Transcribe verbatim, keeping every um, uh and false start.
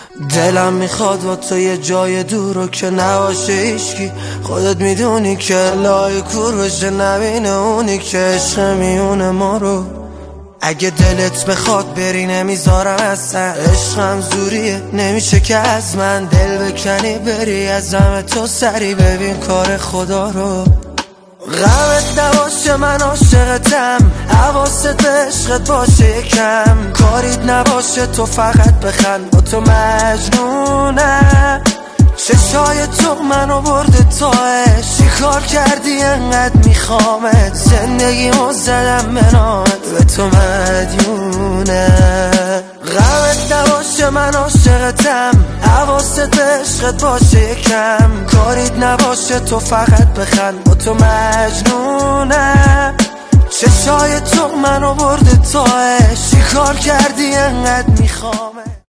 دلم میخواد با تو یه جای دور رو که نباشه هیچکی، خودت میدونی که لای کور بشه نبینه اونی که عشق میونه ما رو. اگه دلت بخواد بری نمیذارم اصلا، عشقم زوریه نمیشه که از من دل بکنی بری از همه تو سری ببین کار خدا رو. غمت نباشه من عاشقتم، حواست به عشقت باشه یکم، کاریت نباشه تو فقط بخند با تو مجنونم. چشای تو منو برده تاش، چی کار کردی انقدر میخوامت، زندگیمو زدم به نامت به تو مدیونم. غمت نباشه من عاشقتم، حواست به عشقت باشه یکم، کاریت نباشه تو فقط بخند با تو مجنونم. چشای تو منو برده تاش، چی کار کردی انقدر میخوامت.